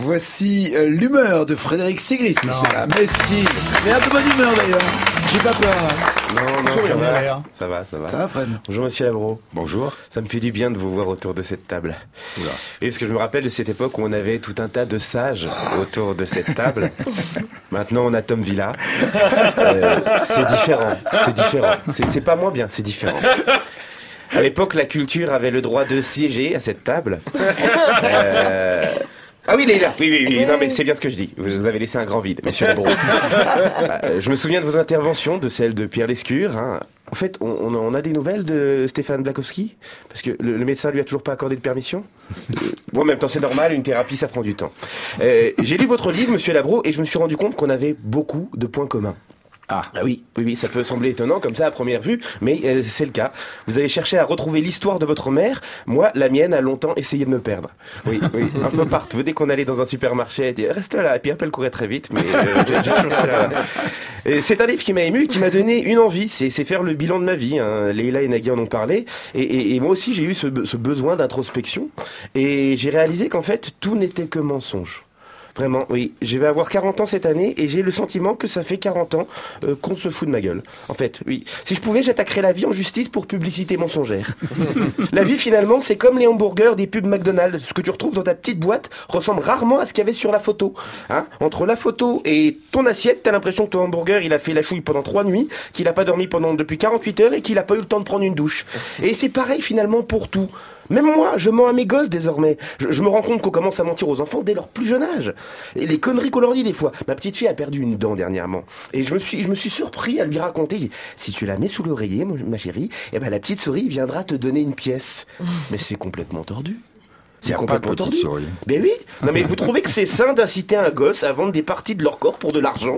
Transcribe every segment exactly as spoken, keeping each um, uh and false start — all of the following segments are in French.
Voici euh, l'humeur de Frédéric Segris, monsieur là. Mais si, mais un peu bonne humeur d'ailleurs. J'ai pas peur. Hein. Non, non, ça va. ça va, ça va. Ça va, Fred? Bonjour, monsieur Labro. Bonjour. Ça me fait du bien de vous voir autour de cette table. Oula. Oui, parce que je me rappelle de cette époque où on avait tout un tas de sages autour de cette table. Maintenant, on a Tom Villa. Euh, c'est différent, c'est différent. C'est, c'est pas moins bien, c'est différent. À l'époque, la culture avait le droit de siéger à cette table. Euh... Ah oui, il est là. Oui, oui, oui. Non, mais c'est bien ce que je dis. Vous avez laissé un grand vide, monsieur Labro. Bah, je me souviens de vos interventions, de celle de Pierre Lescure. Hein. En fait, on, on a des nouvelles de Stéphane Blakowski? Parce que le, le médecin lui a toujours pas accordé de permission. Bon, en même temps, c'est normal, une thérapie, ça prend du temps. Euh, j'ai lu votre livre, monsieur Labro, et je me suis rendu compte qu'on avait beaucoup de points communs. Ah. ah oui, oui, oui, ça peut sembler étonnant comme ça à première vue, mais euh, c'est le cas. Vous avez cherché à retrouver l'histoire de votre mère. Moi, la mienne a longtemps essayé de me perdre. Oui, oui, un peu partout. Dès qu'on allait dans un supermarché, elle dit reste là. Et puis après, elle courait très vite, mais euh, j'ai, j'ai toujours ça là. Et c'est un livre qui m'a ému et qui m'a donné une envie. C'est, c'est faire le bilan de ma vie. Hein. Leïla et Nagui en ont parlé. Et, et, et moi aussi, j'ai eu ce, ce besoin d'introspection. Et j'ai réalisé qu'en fait, tout n'était que mensonge. Vraiment, oui. Je vais avoir quarante ans cette année et j'ai le sentiment que ça fait quarante ans euh, qu'on se fout de ma gueule. En fait, oui. Si je pouvais, j'attaquerais la vie en justice pour publicité mensongère. La vie, finalement, c'est comme les hamburgers des pubs McDonald's. Ce que tu retrouves dans ta petite boîte ressemble rarement à ce qu'il y avait sur la photo. Hein? Entre la photo et ton assiette, t'as l'impression que ton hamburger, il a fait la chouille pendant trois nuits, qu'il a pas dormi pendant depuis quarante-huit heures et qu'il a pas eu le temps de prendre une douche. Et c'est pareil, finalement, pour tout. Même moi, je mens à mes gosses désormais. Je, je me rends compte qu'on commence à mentir aux enfants dès leur plus jeune âge. Et les conneries qu'on leur dit des fois. Ma petite fille a perdu une dent dernièrement. Et je me suis, je me suis surpris à lui raconter. Si tu la mets sous l'oreiller, ma chérie, eh ben la petite souris viendra te donner une pièce. Mais c'est complètement tordu. C'est complètement tordu. Mais oui. Non mais vous trouvez que c'est sain d'inciter un gosse à vendre des parties de leur corps pour de l'argent?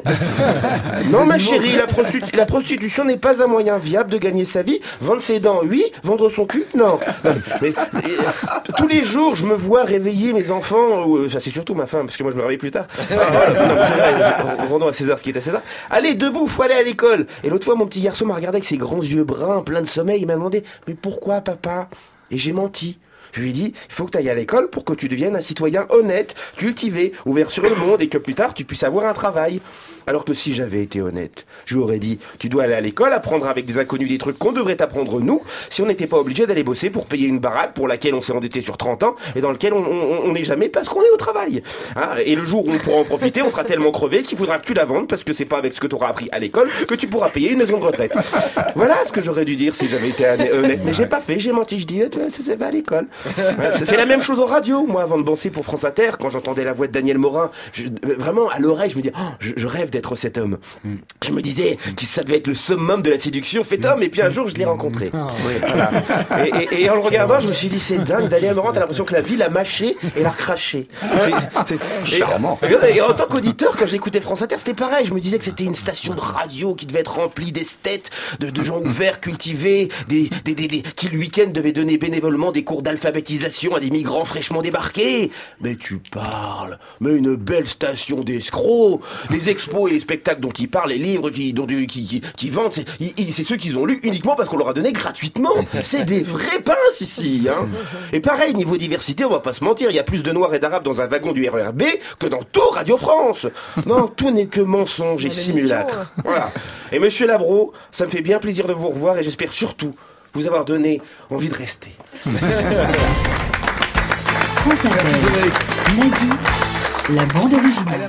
Non ma chérie, la, prostitu- la prostitution n'est pas un moyen viable de gagner sa vie. Vendre ses dents, oui. Vendre son cul, non. Non mais, mais, tous les jours, je me vois réveiller mes enfants. Ou, ça c'est surtout ma femme, parce que moi je me réveille plus tard. Ah, voilà. Non, mais c'est vrai, rendons à César ce qui est à César. Allez, debout, faut aller à l'école. Et l'autre fois, mon petit garçon m'a regardé avec ses grands yeux bruns, pleins de sommeil. Il m'a demandé, mais pourquoi papa? Et j'ai menti. Je lui ai dit, il faut que tu ailles à l'école pour que tu deviennes un citoyen honnête, cultivé, ouvert sur le monde et que plus tard tu puisses avoir un travail. Alors que si j'avais été honnête, je lui aurais dit, tu dois aller à l'école, apprendre avec des inconnus des trucs qu'on devrait t'apprendre nous, si on n'était pas obligé d'aller bosser pour payer une baraque pour laquelle on s'est endetté sur trente ans et dans laquelle on n'est jamais parce qu'on est au travail. Hein, et le jour où on pourra en profiter, on sera tellement crevé qu'il faudra que tu la vendes parce que c'est pas avec ce que tu auras appris à l'école que tu pourras payer une maison de retraite. Voilà ce que j'aurais dû dire si j'avais été honnête. Mais j'ai pas fait, j'ai menti, je dis, ça va à l'école. C'est la même chose en radio. Moi, avant de bosser pour France Inter, quand j'entendais la voix de Daniel Morin, je, vraiment à l'oreille, je me disais, oh, je, je rêve d'être cet homme. Mm. Je me disais que ça devait être le summum de la séduction fait homme. Et puis un jour, je l'ai rencontré. Oh. Oui, voilà. et, et, et en le regardant, je me suis dit, c'est dingue. Daniel Morin, t'as l'impression que la vie l'a mâché et l'a recraché. C'est, c'est charmant. Et, et en tant qu'auditeur, quand j'écoutais France Inter, c'était pareil. Je me disais que c'était une station de radio qui devait être remplie d'esthètes, de, de gens ouverts, cultivés, des, des, des, des, qui le week-end devaient donner bénévolement des cours d'alphabétisation à des migrants fraîchement débarqués. Mais tu parles, mais une belle station d'escrocs. Les expos et les spectacles dont ils parlent, les livres qui, dont, qui, qui, qui vendent, c'est, ils, c'est ceux qu'ils ont lus uniquement parce qu'on leur a donné gratuitement. C'est des vrais pinces ici, hein. Et pareil, niveau diversité, on va pas se mentir, il y a plus de noirs et d'arabes dans un wagon du R E R B que dans tout Radio France. Non, tout n'est que mensonge et simulacre. Voilà. Et monsieur Labro, ça me fait bien plaisir de vous revoir et j'espère surtout vous avoir donné envie de rester. France Inter, Nagui, la bande originale.